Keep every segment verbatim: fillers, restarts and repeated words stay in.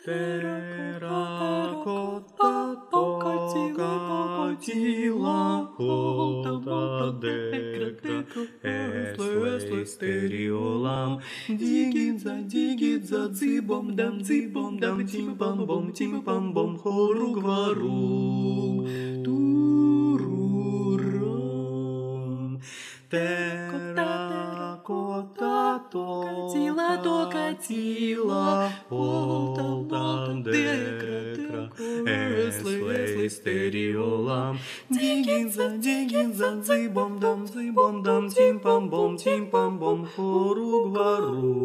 Терракота покатила, хота декра, эслэй стереолам, дигидза, дигидза, цибом дам, цибом дам, тим-пам-бом, тим-пам-бом, хору-гвару, туруром. Терракота Токатила, токатила, холтам декра, эслэй стереолам, дигидза, дигидза, цибом дам, цибом дам, тим-пам-бом, тим-пам-бом, хору-гвару.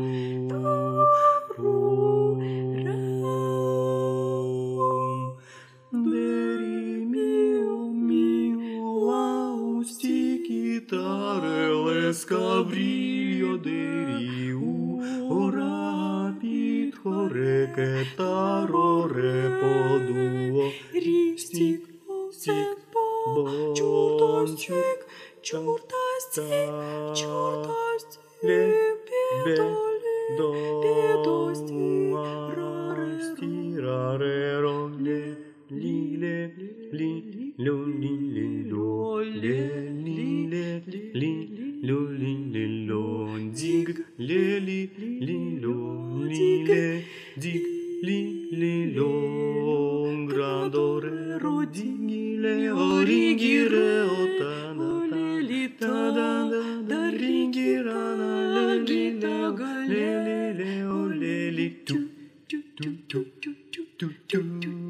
Escabrio deriu, ora pitchore ketaro repoduo, Ристик, сепо, чуртостик, чуртостик, чуртостик, бедоли, бедости, рарести, рареро, ле, лиле, ли, лю, ли, ли, лю, ле, лиле, ли, лю, ли, ли, лю, диг, ле, ли, ли, лю, лиле, диг, ли, ли, лю, градоре, родигиле, оригире, отана, та-да-да, да, ригирана, ле-ли-ле, ле-ли-ле, о-ле-ли, ту, ту, ту, ту, ту, ту, ту,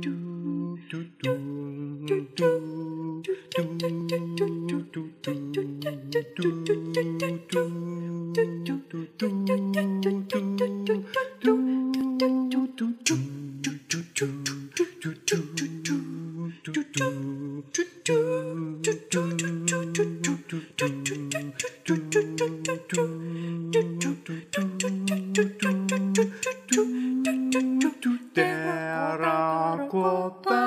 Терракота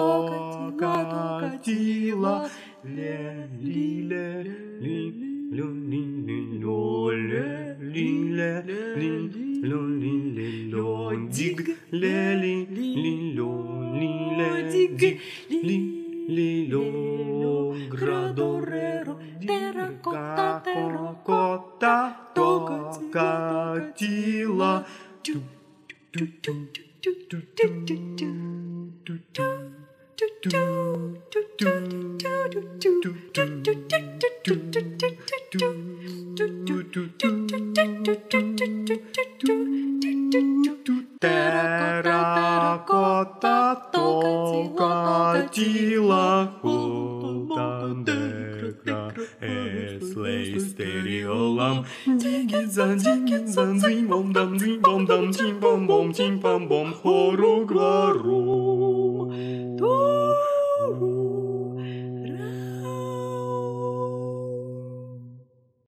токатила, ле, лиле, ли, лю, ли, ли, лю, ле, лиле, ли, лю, ли, ли, лю, диг, ле, ли, ли, лю, лиле, диг, ли, ли, лю, градореро, терракота, терракота токатила, ту, ту, ту, ту, ту, ту, ту, ту. Терракота токатила, холтам декра, эслэй стереолам, дигидза, дигидза, цибом дам, цибом дам, тим-пам-бом, тим-пам-бом, хору-гвару.